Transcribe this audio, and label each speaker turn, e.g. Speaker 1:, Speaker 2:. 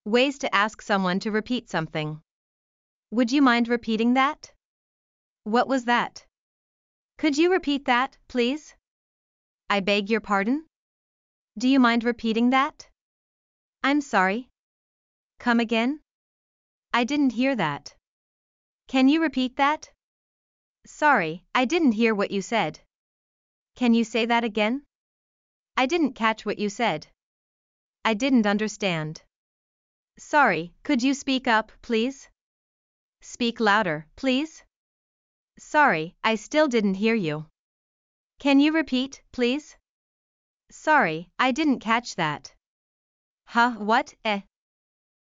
Speaker 1: Ways to ask someone to repeat something. Would you mind repeating that? What was that? Could you repeat that, please? I beg your pardon? Do you mind repeating that? I'm sorry. Come again? I didn't hear that. Can you repeat that? Sorry, I didn't hear what you said. Can you say that again? I didn't catch what you said. I didn't understand. Sorry, could you speak up, please? Speak louder, please. Sorry, I still didn't hear you. Can you repeat, please? Sorry, I didn't catch that. Huh, what?